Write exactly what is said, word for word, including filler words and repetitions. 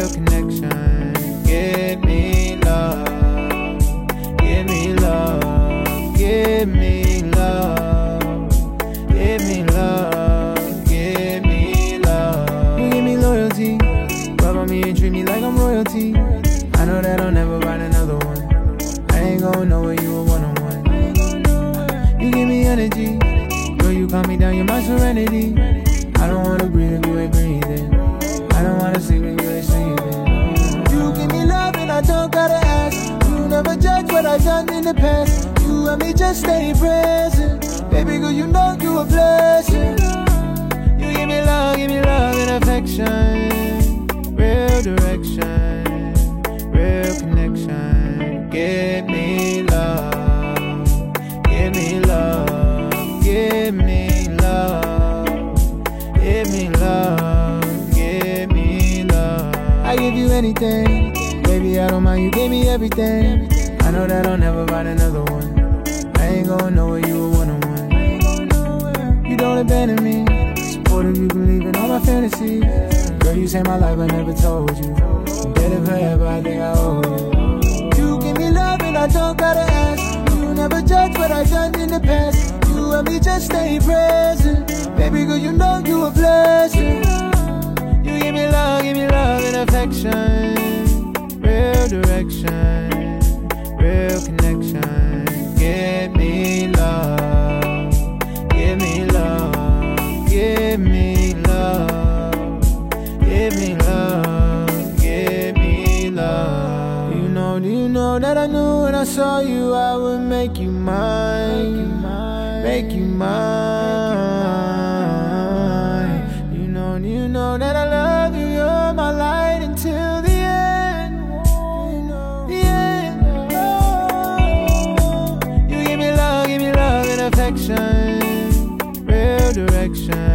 real connection. Give me love, give me love, give me love, give me love, give me love. You give me loyalty, rub on me and treat me like I'm royalty. I know that I'll never find another one. I ain't gon' know where you a one-on-one. You give me energy, girl, you calm me down, you're my serenity. I don't wanna breathe if you ain't breathing. I don't wanna sleep if you ain't sleeping. You give me love and I don't gotta ask. You never judge what I've done in the past. You and me just stay present. Baby girl, you know you a blessing. You give me love, give me love and affection. Real direction, real connection. Give me love, give me love, give me love, give me love, give me love. I give you anything, baby, I don't mind, you gave me everything. I know that I'll never find another one. I ain't gon' know where you a one-on-one. You don't abandon me, supportive, you believe in all my fantasies. Girl, you saved my life, I never told you. I'm better forever, I think I owe you. You give me love and I don't gotta ask. You never judge what I've done in the past. You and me just stay present. Baby girl, you know you a blessing. You give me love, give me love and affection. Real direction, real connection. Give me love, give me love, give me love, give me love, give me love. Do you know, do you know that I knew when I saw you I would make you mine, make you mine. You know, do you know that I love you, you're my light until the end, the end. You give me love, give me love and affection, real direction.